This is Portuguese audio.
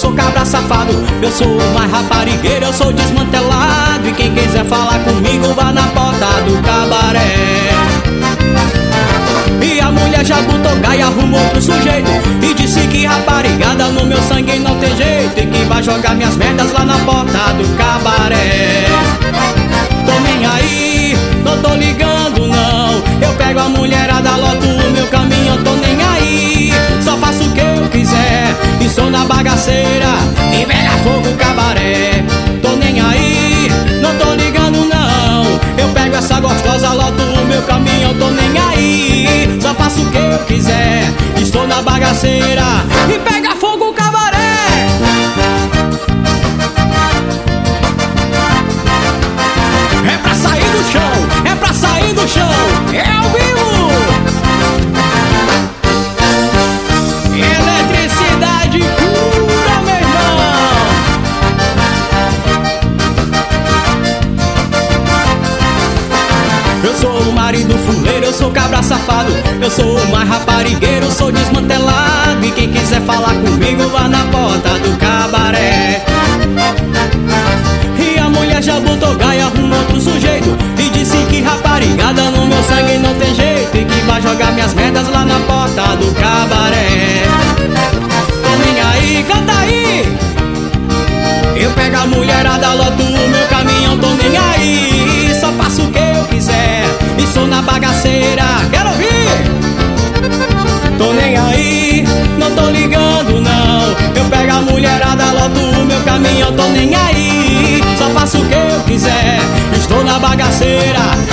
sou cabra safado, eu sou mais raparigueiro, eu sou desmantelado. E quem quiser falar comigo, vá na porta do cabaré. E a mulher já botou gaia, arrumou outro sujeito e disse que raparigada no meu sangue não tem jeito, e que vai jogar minhas merdas lá na porta do cabaré. Tô nem aí, não tô ligando não. Eu pego a mulherada, loto o meu caminho, eu tô nem aí. Só faço o que eu quiser e sou na bagaceira e pega fogo cabaré. Tô nem aí, não tô ligando não. Eu pego essa gostosa, loto o meu caminho, eu tô nem aí. Só faço o que eu quiser, estou na bagaceira e pega fogo cabaré. É pra sair do chão, é pra sair do chão, é ao vivo. Eletricidade pura, meu irmão. Eu sou o marido fuleiro, eu sou cabra safado, eu sou o mais raparigueiro, eu sou desmantelado. E quem quiser falar comigo, vá na porta do cabaré. E a mulher já botou gaia, arrumou outro sujeito e disse que raparigada no meu sangue não tem jeito, e que vai jogar minhas merdas lá na porta do cabaré. Tô nem aí, canta aí. Eu pego a mulherada, loto o meu caminhão, tô nem aí. Só faço o que eu quiser e sou na bagaceira, quero ouvir. Tô nem aí, não tô ligando não. Eu pego a mulherada, loto o meu caminhão, tô nem aí. Só faço o que eu quiser, estou na bagaceira